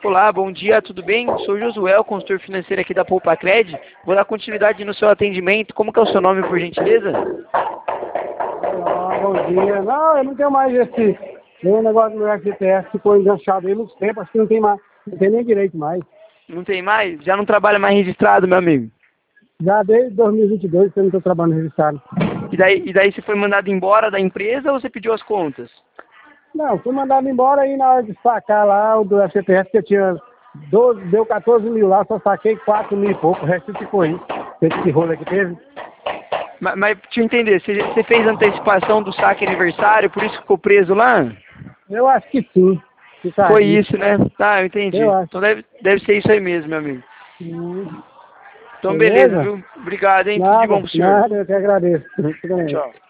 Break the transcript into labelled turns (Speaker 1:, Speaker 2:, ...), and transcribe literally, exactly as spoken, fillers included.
Speaker 1: Olá, bom dia, tudo bem? Sou o Josué, consultor financeiro aqui da Poupa Cred. Vou dar continuidade no seu atendimento. Como que é o seu nome, por gentileza?
Speaker 2: Olá, bom dia. Não, eu não tenho mais esse... Tem um negócio do F G T S que ficou enganchado aí muito tempo, acho que não tem mais, não tem nem direito mais.
Speaker 1: Não tem mais? Já não trabalha mais registrado, meu amigo?
Speaker 2: Já desde dois mil e vinte e dois que eu não estou trabalhando registrado.
Speaker 1: E daí, e daí você foi mandado embora da empresa ou você pediu as contas?
Speaker 2: Não, fui mandado embora aí na hora de sacar lá o do F G T S, que eu tinha doze, deu quatorze mil lá, só saquei quatro mil e pouco, o resto ficou aí. Esse rolo que teve.
Speaker 1: Mas, mas deixa eu entender, você, você fez antecipação do saque aniversário, por isso ficou preso lá?
Speaker 2: Eu acho que sim. Que tá
Speaker 1: Foi
Speaker 2: aí.
Speaker 1: isso, né? Tá, eu entendi.
Speaker 2: Eu acho.
Speaker 1: Então deve, deve ser isso aí mesmo, meu amigo.
Speaker 2: Hum,
Speaker 1: Então beleza,
Speaker 2: beleza?
Speaker 1: viu? Obrigado, hein? Tudo de
Speaker 2: Nada,
Speaker 1: bom pro senhor.
Speaker 2: nada, eu que agradeço.
Speaker 1: Tchau.